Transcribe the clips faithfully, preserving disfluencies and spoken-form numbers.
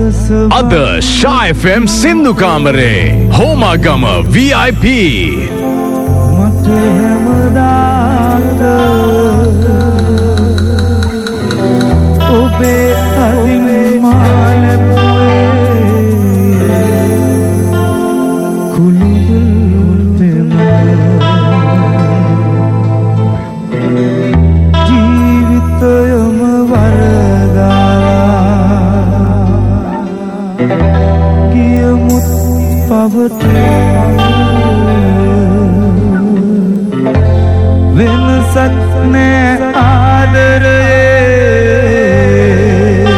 අද Sha F M සින්දු කාමරේ Homagama V I P මට හැමදාට ඔබේ අදින් මාලපුවේ කුළුදුල්ටම ජීවිතයම වරදාලා ගියමුත් පවතේ වෙනසක් නෑ ආදරයේ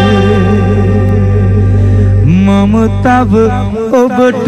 මම තව ඔබට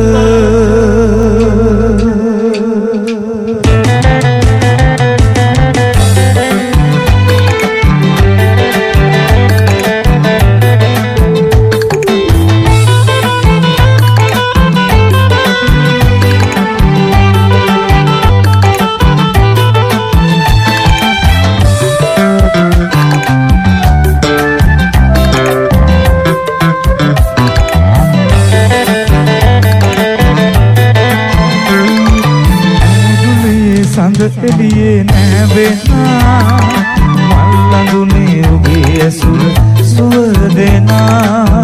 එළියේ නැවෙනා මල්ලඳුනේ ඔබේ ඇසුර සුවඳ දෙනා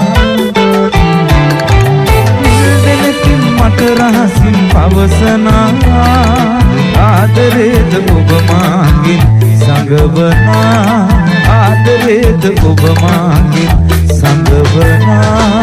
නිල්දෙනකින් මට රහසින් පවසනා ආදරේද ඔබ මාගෙන් සංගවනා ආදරේද ඔබ මාගෙන් සංගවනා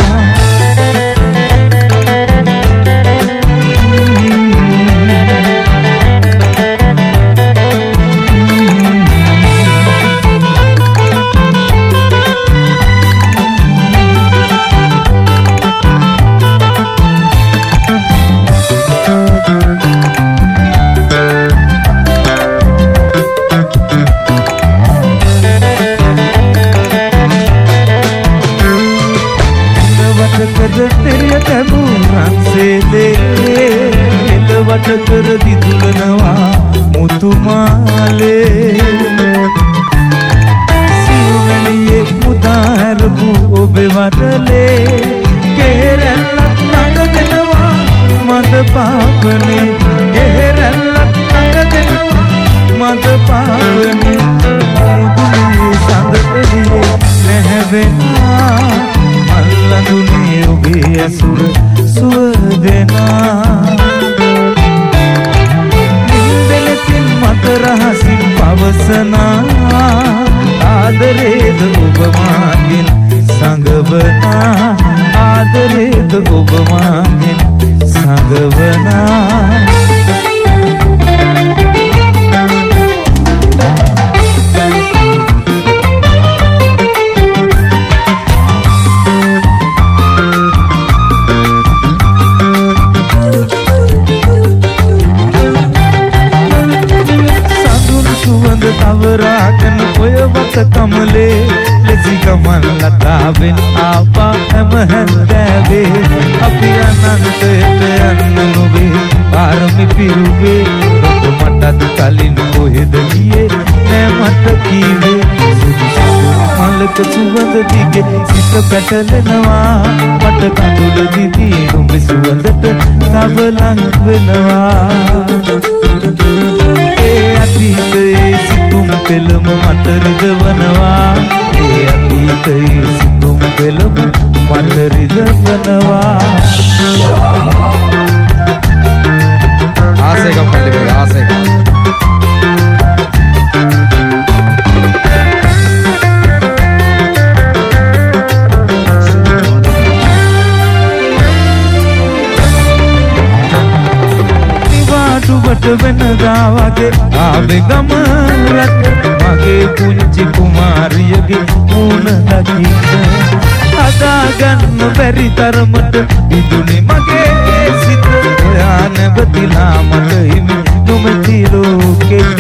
එලවට කර දිදුලනවා මුතුමාලේ සිව්වැලියේ මුදාරපු ඔබේ වටලේ කෙරැල්ලක් නඟදෙනවා මද පාපනේ කෙරැල්ලක් නඟදෙනවා මද පාපනේ මුදුනේ සඳ එළියේ නැහැවෙනා මල්ලඳුනේ ඔබේ ඇසුර සුවදෙනා නින්දලකින් මට රහසින් පවසනා ආදරේද ඔබ මාගෙන් සංගවනා ආදරේද ඔබ මාගෙන් සංගවනා තවරාගෙන ඔය වත කමලේ ලෙසි ගමන් ලතාවෙන් ආපා හැම හැන්දෑවේ අපි අනන්තයට යන්න නොවේ පාරමි පිරුවේ ඔබ මටත් කලින් කොහෙද ගියේ නෑ මට කීවේ මලක සුවඳ දිගේ සිත පැටලෙනවා මට කඳුල දිදී උඹේ සුවඳට තව ලං වෙනවා ඒ අතීතයේ සිතුම් පෙළම මට රිදවනවා ඒ අතීතයේ සිතුම් පෙළම මට රිදවනවා ආසේකම් පල්ලේ ආසේකම් ට වෙනදා වගේ ආවේ ගමරට මගේ පුංචි කුමාරියගේ මූණ දකින්න හදාගන්න බැරි තරමට ඉදුනේ මගේ සිත ඔයා නැවතිලා මට හිමි නොමැති ලෝකෙක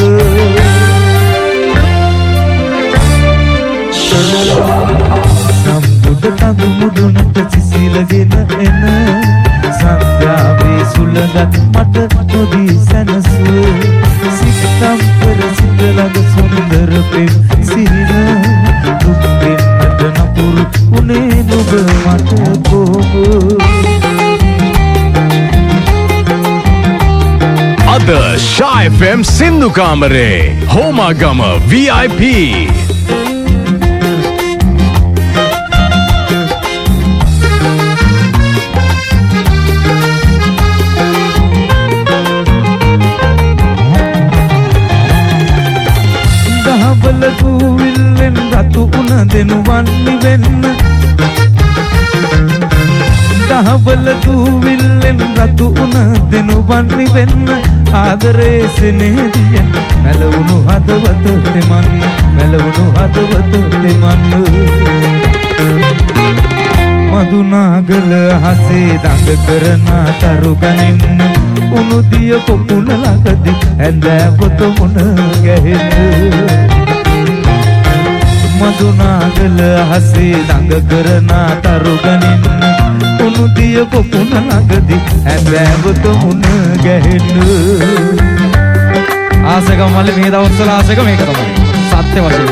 සම්බුද තඳු මුදුනට සිසිලගෙන එන සන්ධ්‍යාවේ සුළඟක් මට නොදී සැනසුව සිතම් පෙර සිත ළඟ සුන්දර පෙම් සිහින දුක් දෙන්නට නපුරු උනේ නුඹ මට අද Sha F M සින්දු කාමරේ හෝමාගම V I P රතු උන දෙනුවන් නිවෙන්න දහවල දූවිල්ලෙන් රතු උන දෙනුවන් නිවෙන්න ආදරේ සෙනෙහදියෙන් මැලවුණු හදවත තෙමන්න මැලවුණු හදවත තෙමන්න මදුනාගල හසේ දඟ කරන තරු ගනින්න උණු දිය කොකුණ ළඟදි ඇඳ මුණ ගැහෙන්න මදුනාගල හසේ දඟ කරන තරු ගනින්න උණු දිය කොකුණ ළඟදි ඇඳ මුණ ගැහෙන්න ආසකම මල්ලි මේ දවස්වල ආසක මේක තමයි සත්‍ය වශයෙන්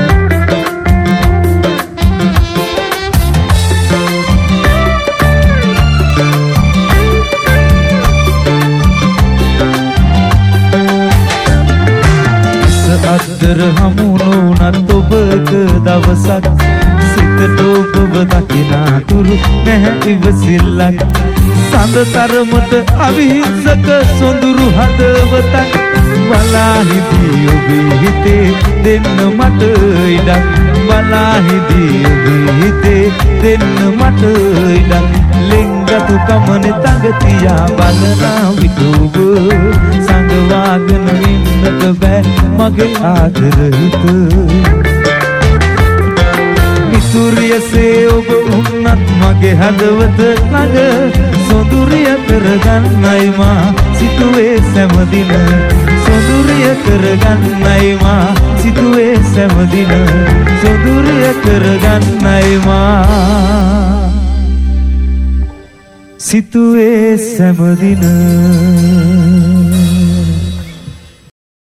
අද්දර හමුණු නත් ඔබක දවසක් සිතට ඔබව දකිනා තුරු නැහැ ඉවසිල්ලක් සඳ තරමට අවිහිංසක සොඳුරු හදවතක් බලාහිදී ඔබේ හිතේ දෙන්න මට ඉඩක් බලාහිදී ඔබේ හිතේ දෙන්න මට ඉඩක් ලෙන්ගතු කමනේ තඟ තියා බලනා විදුව සංගවාගෙන ඉන්නට බෑ මගේ ආදර හිත මිතුරියසේ ඔබ උන්නත් මගේ හදවත ළඟ සොඳුරිය කරගන්නයි මා සිතුවේ සෑමදින සොඳුරිය කරගන්නයි මා සිතුවේ සෑමදින සොඳුරිය කරගන්නයි මා සිතුවේ සෑමදින